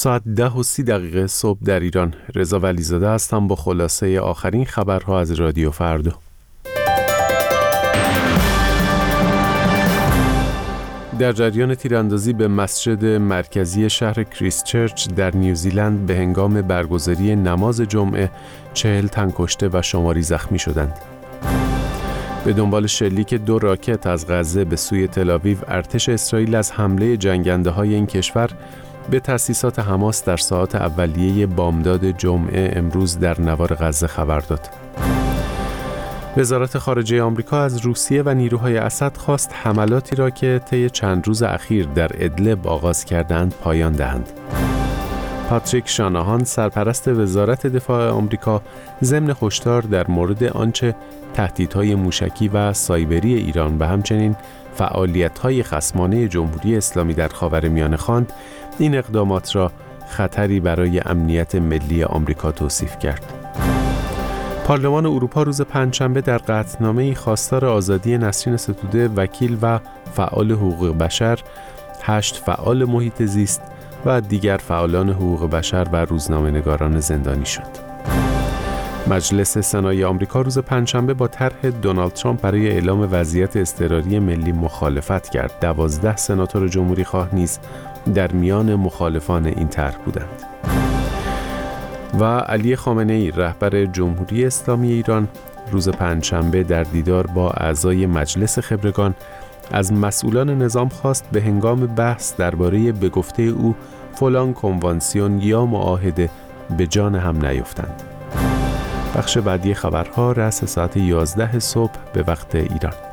ساعت 10:30 صبح در ایران. رضا ولیزاده هستم با خلاصه آخرین خبرها از رادیو فردا. در جریان تیراندازی به مسجد مرکزی شهر کریستچرچ در نیوزیلند به هنگام برگزاری نماز جمعه 40 تن کشته و شماری زخمی شدند. به دنبال شلیک 2 راکت از غزه به سوی تل‌آویو، ارتش اسرائیل از حمله جنگنده‌های این کشور به تأسیسات حماس در ساعات اولیه بامداد جمعه امروز در نوار غزه خبر داد. وزارت خارجه آمریکا از روسیه و نیروهای اسد خواست حملاتی را که طی چند روز اخیر در ادلب آغاز کردند پایان دهند. پاتریک شاناهان، سرپرست وزارت دفاع آمریکا، ضمن هشدار در مورد آنچه تهدیدهای موشکی و سایبری ایران و همچنین فعالیت‌های خصمانه جمهوری اسلامی در خاورمیانه خواند، این اقدامات را خطری برای امنیت ملی آمریکا توصیف کرد. پارلمان اروپا روز پنجشنبه در قطعنامه‌ای خواستار آزادی نسرین ستوده، وکیل و فعال حقوق بشر، 8 فعال محیط زیست و دیگر فعالان حقوق بشر و روزنامه‌نگاران زندانی شد. مجلس سنای آمریکا روز پنجشنبه با طرح دونالد ترامپ برای اعلام وضعیت اضطراری ملی مخالفت کرد. 12 سناتور جمهوری خواه نیز در میان مخالفان این طرح بودند. و علی خامنه‌ای، رهبر جمهوری اسلامی ایران، روز پنجشنبه در دیدار با اعضای مجلس خبرگان از مسئولان نظام خواست به هنگام بحث درباره به گفته او فلان کنوانسیون یا معاهده به جان هم نیفتند. بخش بعدی خبرها رأس ساعت 11 صبح به وقت ایران.